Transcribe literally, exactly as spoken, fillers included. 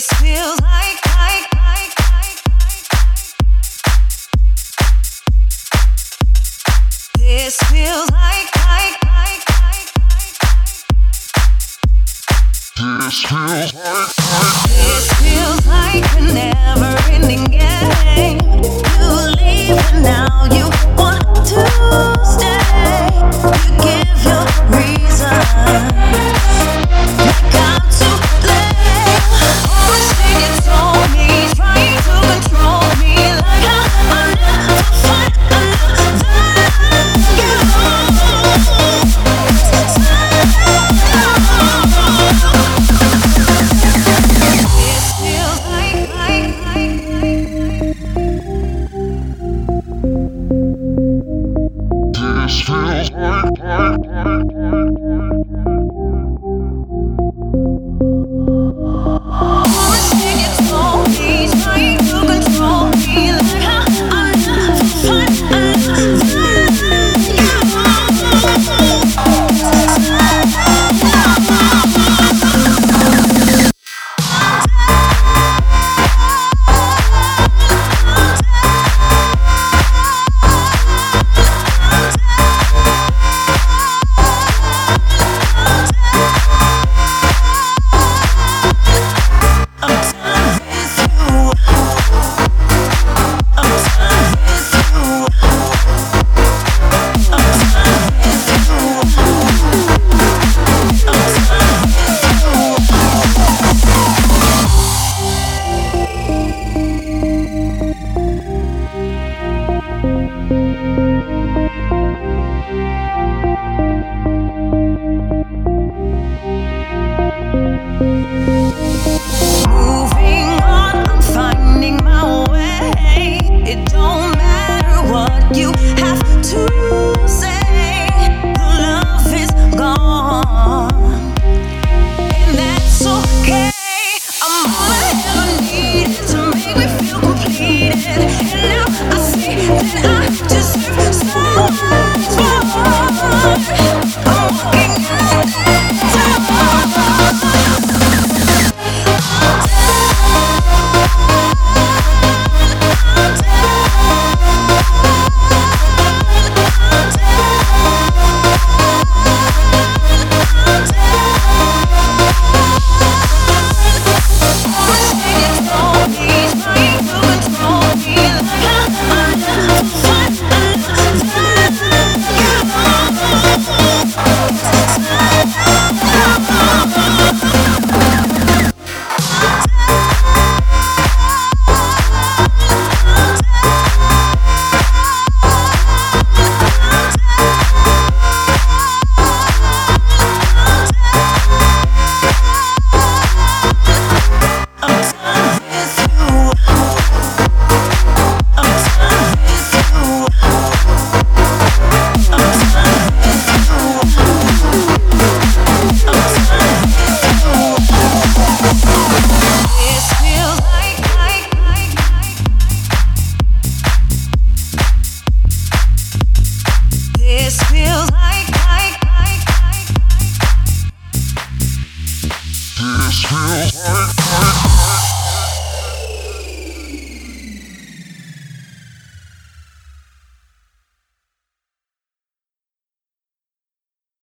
This feels like, like, like, like, this feels like, like, like, like, this feels like, this feels like a never-ending game. You leave and now you want to stay. You give your reason. Like I'm to blame. Always think you told me, trying to control me. Like I'll never find another you. This feels like, like, like, like, this feels like, like, like, always think you told me, trying to control me. Like I'll never find another you. Moving on, I'm finding my way. It don't matter what you have to say. The love is gone, and that's okay. I'm all I ever needed to make me feel completed, and now I see that I deserve so much more. I'm walking out that door. This feels like, like, like, like, this feels like.